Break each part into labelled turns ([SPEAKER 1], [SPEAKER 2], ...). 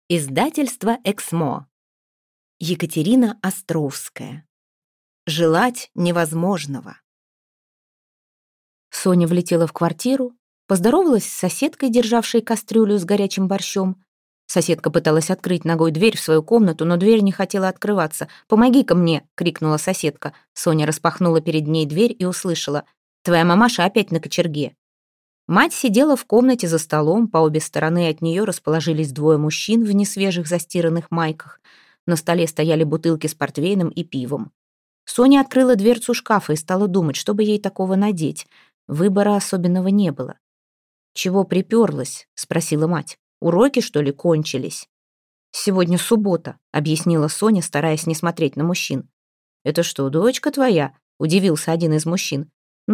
[SPEAKER 1] Издательство «Эксмо». Екатерина Островская. Желать невозможного. Соня влетела в квартиру, поздоровалась с соседкой, державшей кастрюлю с горячим борщом. Соседка пыталась открыть ногой дверь в свою комнату, но дверь не хотела открываться. «Помоги-ка мне!» — крикнула соседка. Соня распахнула перед ней дверь и услышала: «Твоя мамаша опять на кочерге». Мать сидела в комнате за столом, по обе стороны от нее расположились двое мужчин в несвежих застиранных майках. На столе стояли бутылки с портвейном и пивом. Соня открыла дверцу шкафа и стала думать, что бы ей такого надеть. Выбора особенного не было. «Чего приперлась?» — спросила мать. «Уроки, что ли, кончились?» «Сегодня суббота», — объяснила Соня, стараясь не смотреть на мужчин. «Это что, дочка твоя?» — удивился один из мужчин.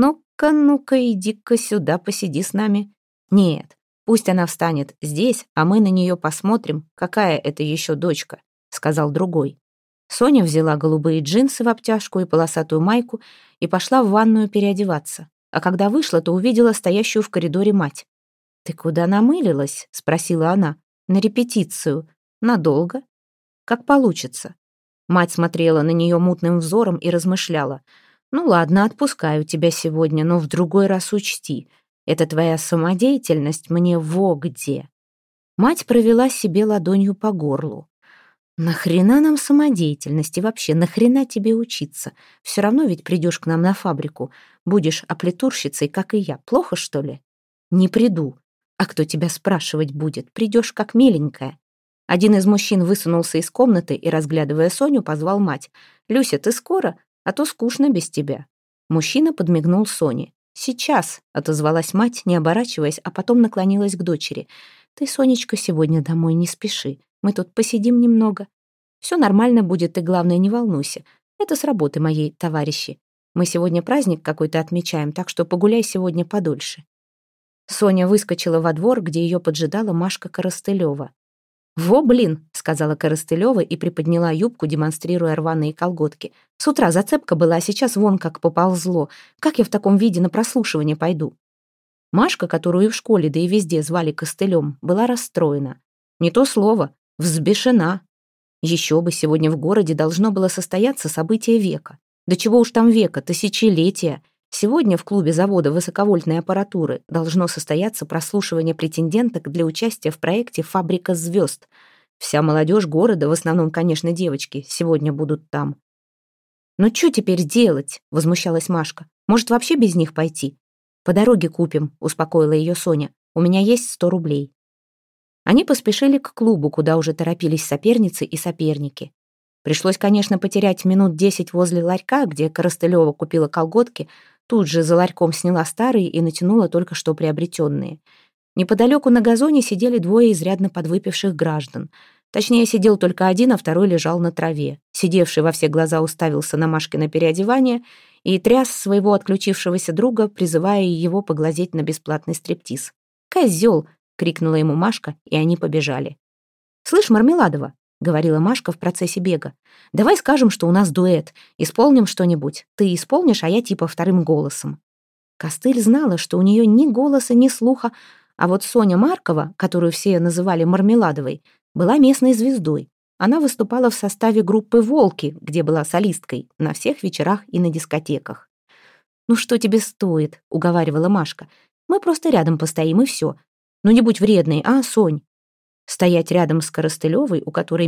[SPEAKER 1] «Ну-ка, иди-ка сюда, посиди с нами». «Нет, пусть она встанет здесь, а мы на нее посмотрим, какая это еще дочка», — сказал другой. Соня взяла голубые джинсы в обтяжку и полосатую майку и пошла в ванную переодеваться. А когда вышла, то увидела стоящую в коридоре мать. «Ты куда намылилась?» — спросила она. «На репетицию. Надолго?» «Как получится». Мать смотрела на нее мутным взором и размышляла. «Ну ладно, отпускаю тебя сегодня, но в другой раз учти. Это твоя самодеятельность мне во где». Мать провела себе ладонью по горлу. «Нахрена нам самодеятельность и вообще, нахрена тебе учиться? Все равно ведь придешь к нам на фабрику. Будешь аплитурщицей, как и я. Плохо, что ли?» «Не приду. А кто тебя спрашивать будет? Придешь как миленькая». Один из мужчин высунулся из комнаты и, разглядывая Соню, позвал мать. «Люся, ты скоро? А то скучно без тебя». Мужчина подмигнул Соне. «Сейчас», — отозвалась мать, не оборачиваясь, а потом наклонилась к дочери. «Ты, Сонечка, сегодня домой не спеши. Мы тут посидим немного. Все нормально будет, ты, главное, не волнуйся. Это с работы моей, товарищи. Мы сегодня праздник какой-то отмечаем, так что погуляй сегодня подольше». Соня выскочила во двор, где ее поджидала Машка Коростылева. «Во, блин!» — сказала Коростылева и приподняла юбку, демонстрируя рваные колготки. «С утра зацепка была, а сейчас вон как поползло. Как я в таком виде на прослушивание пойду?» Машка, которую и в школе, да и везде звали Костылем, была расстроена. Не то слово, взбешена. Еще бы, сегодня в городе должно было состояться событие века. Да чего уж там века, тысячелетия. Сегодня в клубе завода высоковольтной аппаратуры должно состояться прослушивание претенденток для участия в проекте «Фабрика звезд». Вся молодежь города, в основном, конечно, девочки, сегодня будут там. «Ну что теперь делать?» — возмущалась Машка. «Может, вообще без них пойти?» «По дороге купим», — успокоила ее Соня. «У меня есть 100 рублей». Они поспешили к клубу, куда уже торопились соперницы и соперники. Пришлось, конечно, потерять минут 10 возле ларька, где Коростылева купила колготки, тут же за ларьком сняла старые и натянула только что приобретенные. Неподалеку на газоне сидели двое изрядно подвыпивших граждан. Точнее, сидел только один, а второй лежал на траве. Сидевший во все глаза уставился на Машкино переодевание и тряс своего отключившегося друга, призывая его поглазеть на бесплатный стриптиз. «Козел!» — крикнула ему Машка, и они побежали. «Слышь, Мармеладова!» — говорила Машка в процессе бега. «Давай скажем, что у нас дуэт. Исполним что-нибудь. Ты исполнишь, а я типа вторым голосом». Костыль знала, что у нее ни голоса, ни слуха, а вот Соня Маркова, которую все называли Мармеладовой, была местной звездой. Она выступала в составе группы «Волки», где была солисткой, на всех вечерах и на дискотеках. «Ну что тебе стоит?» — уговаривала Машка. «Мы просто рядом постоим, и все. Ну не будь вредной, а, Сонь?» Стоять рядом с Коростылевой, у которой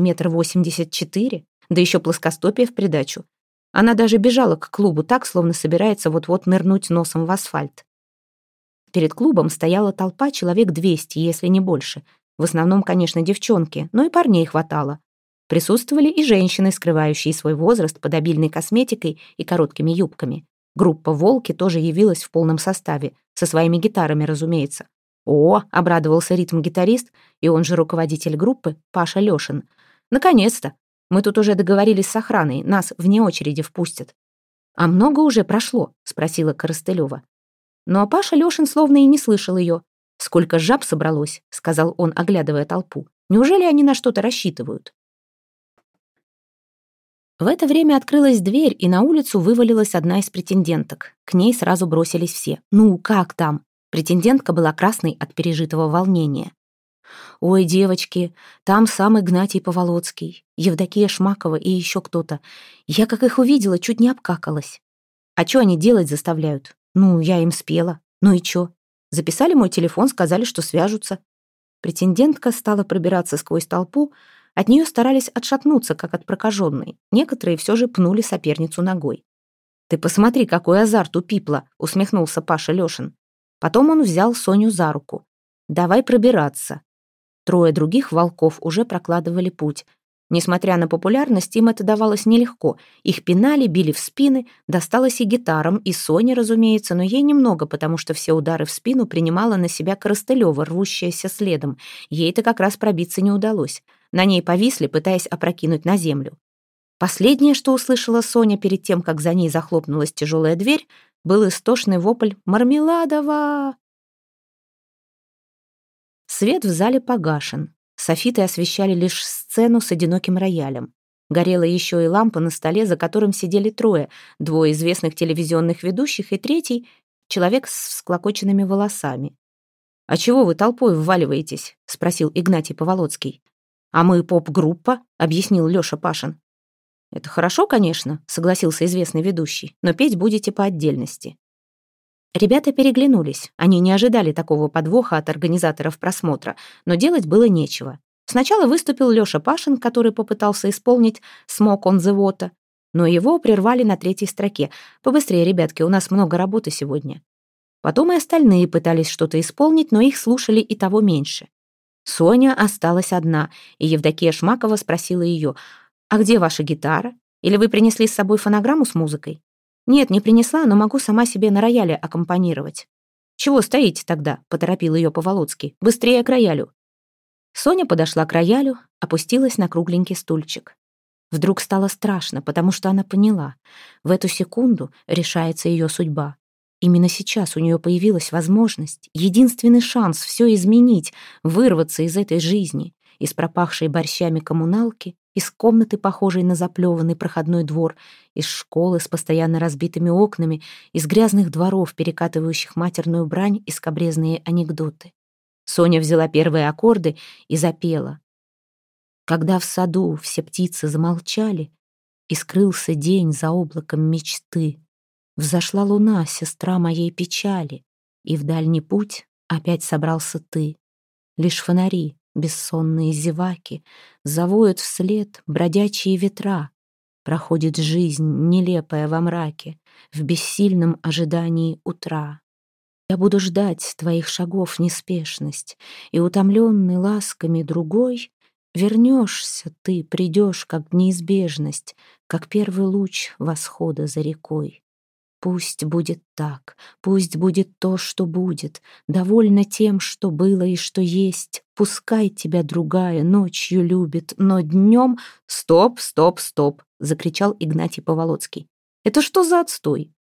[SPEAKER 1] 1,84 м, да еще плоскостопие в придачу. Она даже бежала к клубу так, словно собирается вот-вот нырнуть носом в асфальт. Перед клубом стояла толпа человек 200, если не больше. В основном, конечно, девчонки, но и парней хватало. Присутствовали и женщины, скрывающие свой возраст под обильной косметикой и короткими юбками. Группа «Волки» тоже явилась в полном составе, со своими гитарами, разумеется. «О!» — обрадовался ритм-гитарист, и он же руководитель группы, Паша Лешин. «Наконец-то! Мы тут уже договорились с охраной, нас вне очереди впустят». «А много уже прошло?» — спросила Коростылева. Но Паша Лешин словно и не слышал ее. «Сколько жаб собралось?» — сказал он, оглядывая толпу. «Неужели они на что-то рассчитывают?» В это время открылась дверь, и на улицу вывалилась одна из претенденток. К ней сразу бросились все. «Ну, как там?» Претендентка была красной от пережитого волнения. «Ой, девочки, там сам Игнатий Поволоцкий, Евдокия Шмакова и еще кто-то. Я, как их увидела, чуть не обкакалась. А что они делать заставляют? Ну, я им спела. Ну и чё? Записали мой телефон, сказали, что свяжутся». Претендентка стала пробираться сквозь толпу. От нее старались отшатнуться, как от прокаженной. Некоторые все же пнули соперницу ногой. «Ты посмотри, какой азарт у Пипла!» — усмехнулся Паша Лешин. Потом он взял Соню за руку. «Давай пробираться». Трое других волков уже прокладывали путь. Несмотря на популярность, им это давалось нелегко. Их пинали, били в спины, досталось и гитарам, и Соне, разумеется, но ей немного, потому что все удары в спину принимала на себя Коростылева, рвущаяся следом. Ей-то как раз пробиться не удалось. На ней повисли, пытаясь опрокинуть на землю. Последнее, что услышала Соня перед тем, как за ней захлопнулась тяжелая дверь, был истошный вопль «Мармеладова!». Свет в зале погашен. Софиты освещали лишь сцену с одиноким роялем. Горела еще и лампа на столе, за которым сидели трое: двое известных телевизионных ведущих и третий — человек с всклокоченными волосами. «А чего вы толпой вваливаетесь?» — спросил Игнатий Поволоцкий. «А мы поп-группа», — объяснил Леша Пашин. «Это хорошо, конечно», — согласился известный ведущий, «но петь будете по отдельности». Ребята переглянулись. Они не ожидали такого подвоха от организаторов просмотра, но делать было нечего. Сначала выступил Леша Пашин, который попытался исполнить «Smoke on the Water», но его прервали на третьей строке. «Побыстрее, ребятки, у нас много работы сегодня». Потом и остальные пытались что-то исполнить, но их слушали и того меньше. Соня осталась одна, и Евдокия Шмакова спросила ее: «А где ваша гитара? Или вы принесли с собой фонограмму с музыкой?» «Нет, не принесла, но могу сама себе на рояле аккомпанировать». «Чего стоите тогда?» — поторопил ее Поволоцкий. «Быстрее к роялю». Соня подошла к роялю, опустилась на кругленький стульчик. Вдруг стало страшно, потому что она поняла: в эту секунду решается ее судьба. Именно сейчас у нее появилась возможность, единственный шанс все изменить, вырваться из этой жизни, из пропахшей борщами коммуналки, из комнаты, похожей на заплеванный проходной двор, из школы с постоянно разбитыми окнами, из грязных дворов, перекатывающих матерную брань и скабрезные анекдоты. Соня взяла первые аккорды и запела. Когда в саду все птицы замолчали, и скрылся день за облаком мечты, взошла луна, сестра моей печали, и в дальний путь опять собрался ты. Лишь фонари, бессонные зеваки, завоют вслед бродячие ветра. Проходит жизнь, нелепая во мраке, в бессильном ожидании утра. Я буду ждать твоих шагов неспешность, и, утомленный ласками другой, вернешься ты, придешь, как неизбежность, как первый луч восхода за рекой. Пусть будет так, пусть будет то, что будет, довольна тем, что было и что есть. Пускай тебя другая ночью любит, но днем... «Стоп, стоп, стоп!» — закричал Игнатий Поволоцкий. «Это что за отстой?»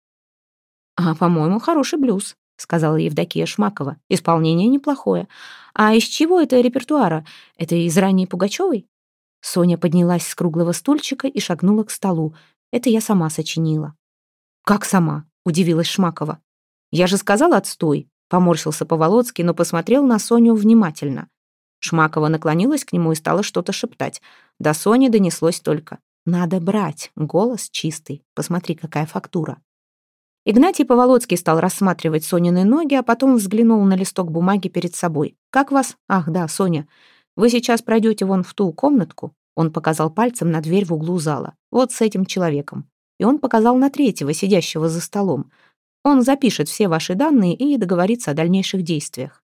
[SPEAKER 1] «А, по-моему, хороший блюз», — сказала Евдокия Шмакова. «Исполнение неплохое. А из чего это репертуара? Это из ранней Пугачевой?» Соня поднялась с круглого стульчика и шагнула к столу. «Это я сама сочинила». «Как сама?» — удивилась Шмакова. «Я же сказал отстой», — поморщился Поволоцкий, но посмотрел на Соню внимательно. Шмакова наклонилась к нему и стала что-то шептать. До Сони донеслось только: «Надо брать, голос чистый, посмотри, какая фактура». Игнатий Поволоцкий стал рассматривать Сонины ноги, а потом взглянул на листок бумаги перед собой. «Как вас? Ах, да, Соня. Вы сейчас пройдете вон в ту комнатку». Он показал пальцем на дверь в углу зала. «Вот с этим человеком». И он показал на третьего, сидящего за столом. Он запишет все ваши данные и договорится о дальнейших действиях.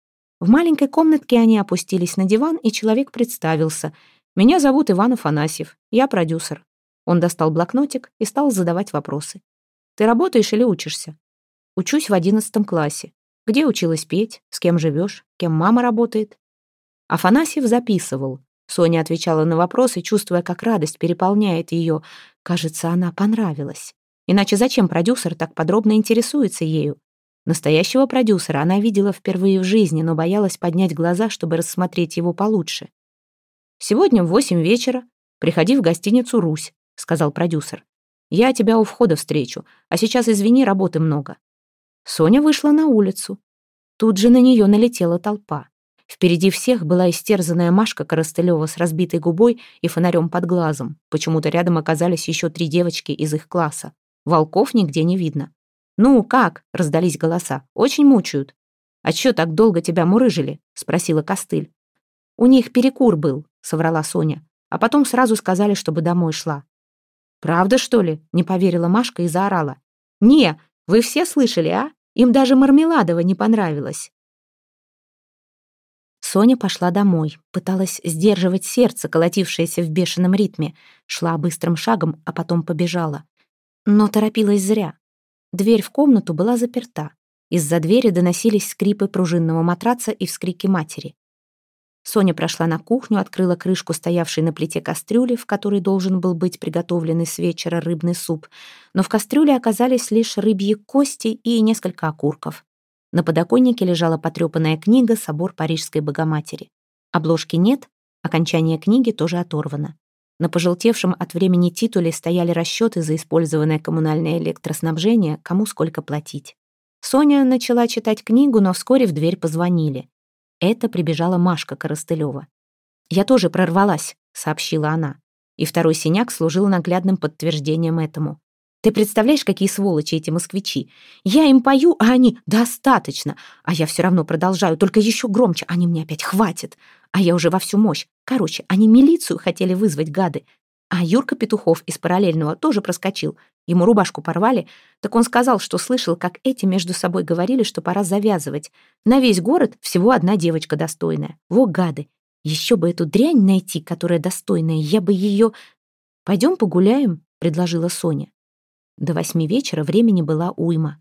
[SPEAKER 1] В маленькой комнатке они опустились на диван, и человек представился. «Меня зовут Иван Афанасьев, я продюсер». Он достал блокнотик и стал задавать вопросы. «Ты работаешь или учишься?» «Учусь в 11 классе. Где училась петь? С кем живешь? Кем мама работает?» Афанасьев записывал. Соня отвечала на вопросы, чувствуя, как радость переполняет ее. Кажется, она понравилась. Иначе зачем продюсер так подробно интересуется ею? Настоящего продюсера она видела впервые в жизни, но боялась поднять глаза, чтобы рассмотреть его получше. «Сегодня в 8 вечера приходи в гостиницу «Русь», — сказал продюсер. «Я тебя у входа встречу, а сейчас, извини, работы много». Соня вышла на улицу. Тут же на нее налетела толпа. Впереди всех была истерзанная Машка Коростылева с разбитой губой и фонарем под глазом. Почему-то рядом оказались еще 3 девочки из их класса. Волков нигде не видно. «Ну, как?» — раздались голоса. «Очень мучают». «А чё так долго тебя мурыжили?» — спросила Костыль. «У них перекур был», — соврала Соня. «А потом сразу сказали, чтобы домой шла». «Правда, что ли?» — не поверила Машка и заорала. «Не, вы все слышали, а? Им даже Мармеладова не понравилось». Соня пошла домой, пыталась сдерживать сердце, колотившееся в бешеном ритме. Шла быстрым шагом, а потом побежала. Но торопилась зря. Дверь в комнату была заперта. Из-за двери доносились скрипы пружинного матраца и вскрики матери. Соня прошла на кухню, открыла крышку стоявшей на плите кастрюли, в которой должен был быть приготовленный с вечера рыбный суп, но в кастрюле оказались лишь рыбьи кости и несколько окурков. На подоконнике лежала потрепанная книга «Собор Парижской Богоматери». Обложки нет, окончание книги тоже оторвано. На пожелтевшем от времени титуле стояли расчеты за использованное коммунальное электроснабжение, кому сколько платить. Соня начала читать книгу, но вскоре в дверь позвонили. Это прибежала Машка Коростылева. «Я тоже прорвалась», — сообщила она. И второй синяк служил наглядным подтверждением этому. «Ты представляешь, какие сволочи эти москвичи? Я им пою, а они «достаточно», а я все равно продолжаю, только еще громче, они мне опять «хватит», а я уже во всю мощь. Короче, они милицию хотели вызвать, гады. А Юрка Петухов из параллельного тоже проскочил. Ему рубашку порвали, так он сказал, что слышал, как эти между собой говорили, что пора завязывать. На весь город всего одна девочка достойная. Во гады! Еще бы эту дрянь найти, которая достойная, я бы ее... «Пойдем погуляем», — предложила Соня. До 8 вечера времени была уйма.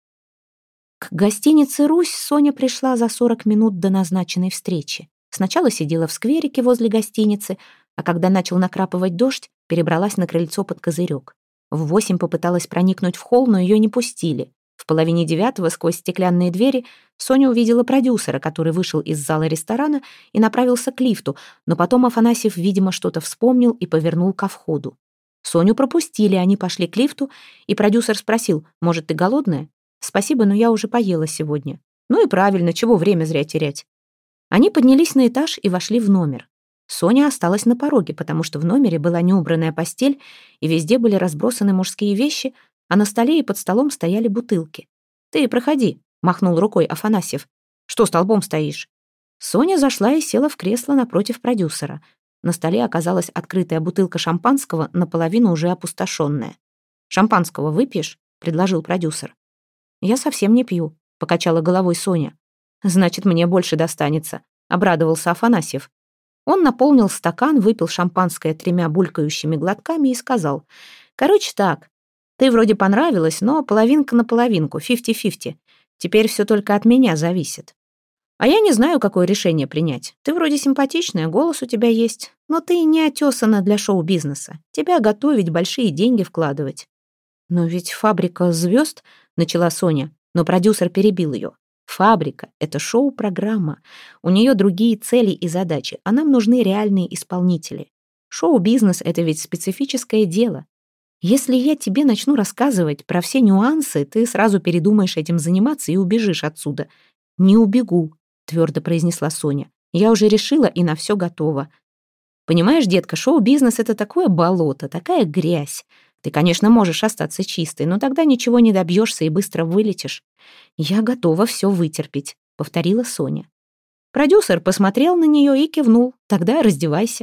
[SPEAKER 1] К гостинице «Русь» Соня пришла за 40 минут до назначенной встречи. Сначала сидела в скверике возле гостиницы, а когда начал накрапывать дождь, перебралась на крыльцо под козырек. В 8 попыталась проникнуть в холл, но ее не пустили. В 8:30 сквозь стеклянные двери Соня увидела продюсера, который вышел из зала ресторана и направился к лифту, но потом Афанасьев, видимо, что-то вспомнил и повернул ко входу. Соню пропустили, они пошли к лифту, и продюсер спросил: «Может, ты голодная?» «Спасибо, но я уже поела сегодня». «Ну и правильно, чего время зря терять?» Они поднялись на этаж и вошли в номер. Соня осталась на пороге, потому что в номере была неубранная постель, и везде были разбросаны мужские вещи, а на столе и под столом стояли бутылки. «Ты проходи», — махнул рукой Афанасьев. «Что столбом стоишь?» Соня зашла и села в кресло напротив продюсера. На столе оказалась открытая бутылка шампанского, наполовину уже опустошенная. «Шампанского выпьешь?» — предложил продюсер. «Я совсем не пью», — покачала головой Соня. «Значит, мне больше достанется», — обрадовался Афанасьев. Он наполнил стакан, выпил шампанское 3 булькающими глотками и сказал: «Короче так, ты вроде понравилась, но половинка на половинку, 50-50. Теперь все только от меня зависит. А я не знаю, какое решение принять. Ты вроде симпатичная, голос у тебя есть, но ты не отесана для шоу-бизнеса. Тебя готовить, большие деньги вкладывать». «Но ведь фабрика звезд», — начала Соня, но продюсер перебил ее. «Фабрика — это шоу-программа. У нее другие цели и задачи, а нам нужны реальные исполнители. Шоу-бизнес — это ведь специфическое дело. Если я тебе начну рассказывать про все нюансы, ты сразу передумаешь этим заниматься и убежишь отсюда». «Не убегу», — твердо произнесла Соня. «Я уже решила и на все готова. Понимаешь, детка, шоу-бизнес — это такое болото, такая грязь. Ты, конечно, можешь остаться чистой, но тогда ничего не добьешься и быстро вылетишь». «Я готова все вытерпеть», — повторила Соня. Продюсер посмотрел на нее и кивнул. «Тогда раздевайся».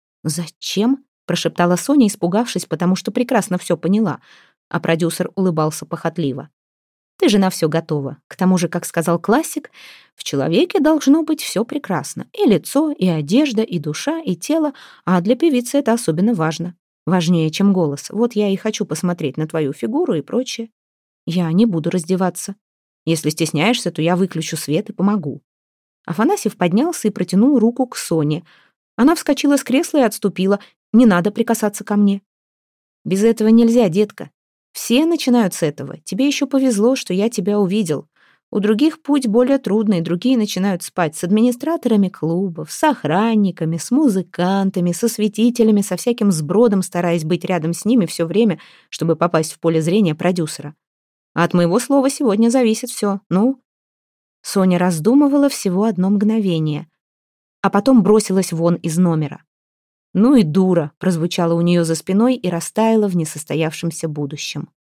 [SPEAKER 1] «Зачем?» — прошептала Соня, испугавшись, потому что прекрасно все поняла. А продюсер улыбался похотливо. «Ты же на все готова. К тому же, как сказал классик, в человеке должно быть все прекрасно. И лицо, и одежда, и душа, и тело. А для певицы это особенно важно. Важнее, чем голос. Вот я и хочу посмотреть на твою фигуру и прочее. Я не буду раздеваться. Если стесняешься, то я выключу свет и помогу». Афанасьев поднялся и протянул руку к Соне. Она вскочила с кресла и отступила. «Не надо прикасаться ко мне». «Без этого нельзя, детка. Все начинают с этого. Тебе еще повезло, что я тебя увидел. У других путь более трудный, другие начинают спать с администраторами клубов, с охранниками, с музыкантами, со светителями, со всяким сбродом, стараясь быть рядом с ними все время, чтобы попасть в поле зрения продюсера. А от моего слова сегодня зависит все. Ну?» Соня раздумывала всего одно мгновение, а потом бросилась вон из номера. «Ну и дура!» прозвучало у нее за спиной и растаяло в несостоявшемся будущем.